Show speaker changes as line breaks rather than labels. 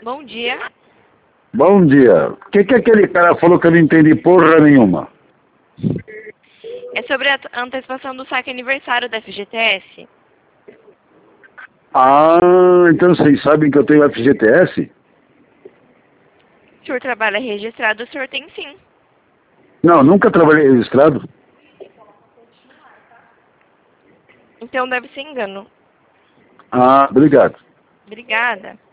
Bom dia.
Bom dia. O que aquele cara falou que eu não entendi porra nenhuma?
É sobre a antecipação do saque aniversário da FGTS.
Ah, então vocês sabem que eu tenho FGTS?
O senhor trabalha registrado, o senhor tem sim.
Não, nunca trabalhei registrado.
Então deve ser engano.
Ah, obrigado.
Obrigada.